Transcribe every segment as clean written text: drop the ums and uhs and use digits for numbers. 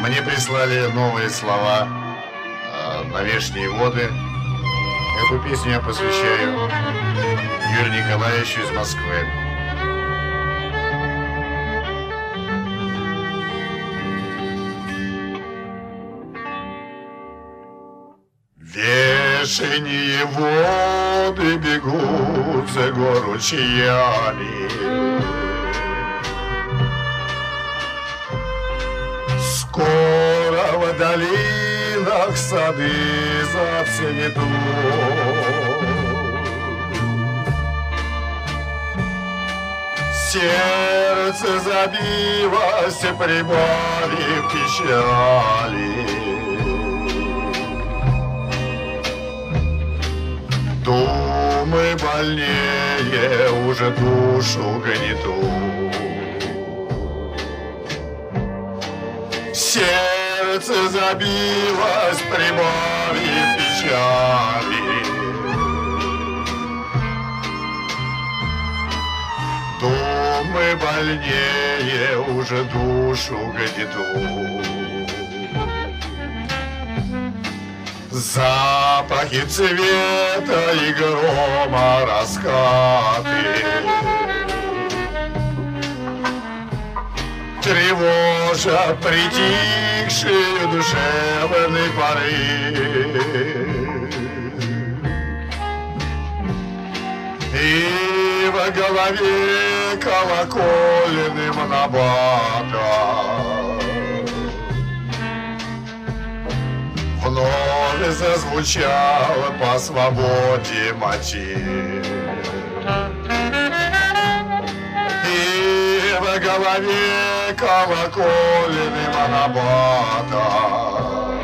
Мне прислали новые слова на «Вешние воды». Эту песню я посвящаю Юрию Николаевичу из Москвы. Вешние воды бегут за гору ручьями, скоро в долинах сады зацветут. Сердце забилось, прибавив печали. Думы больнее уже душу гнетут. Сердце забилось, прибавив печали. Думы больнее уже душу гнетут. Запахи цвета и грома раскаты тревожат притихшие душевные поры. И в голове колокольным набатом вновь зазвучал по свободе мотив. И в голове колокольным набатом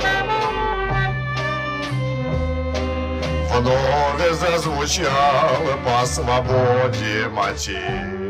вновь зазвучал по свободе мотив.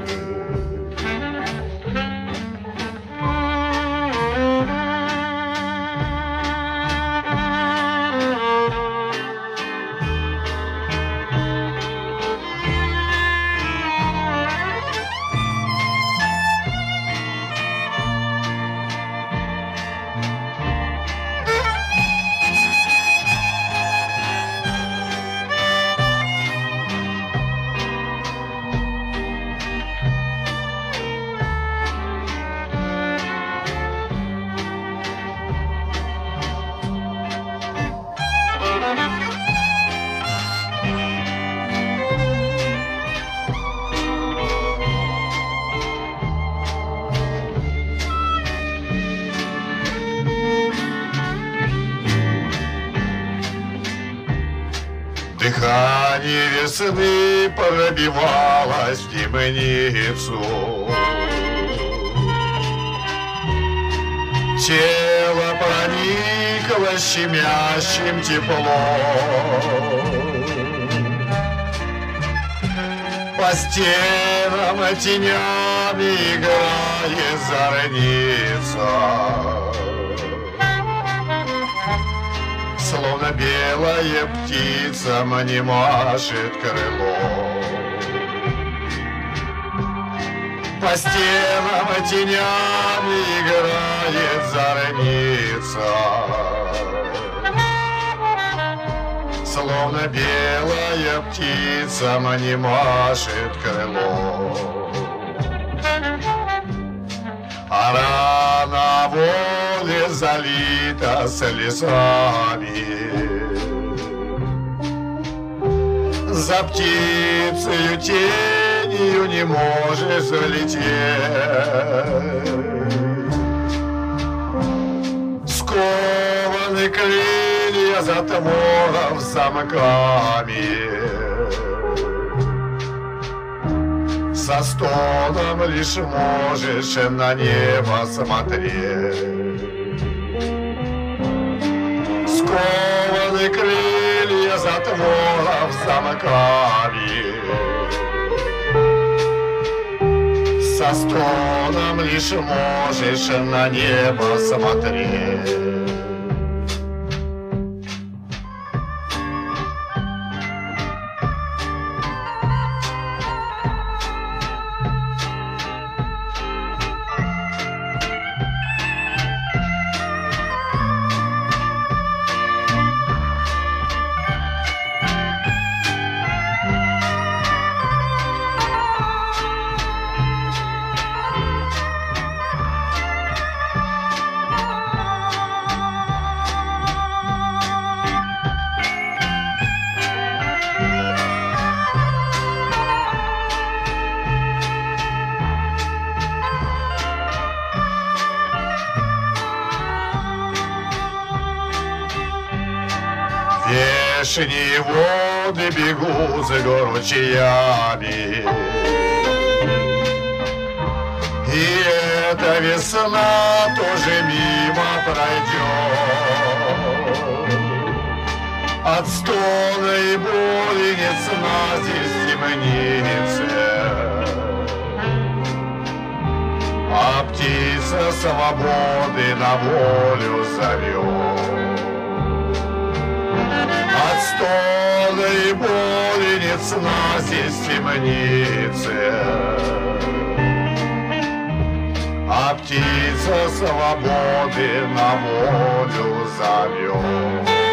Дыхание весны пробивалось в темницу. Тело проникло щемящим теплом. По стенам тенями играет зорница. Словно белая птица мне машет крылом. По стенам тенями играет зорница. Словно белая птица мне машет крылом. А рана воли залита слезами. За птицею тенью не можешь залететь. Скованы крылья затворов замками. Со стоном лишь можешь на небо смотреть. Скованы крылья затворов замками. Со стоном лишь можешь на небо смотреть. Вешние воды бегут за ручьями, и эта весна тоже мимо пройдет. От стона и боли нет сна здесь в темнице, а птица свободы на волю зовет. От стона и боли нет сна здесь в темнице, а птица свободы на волю зовет.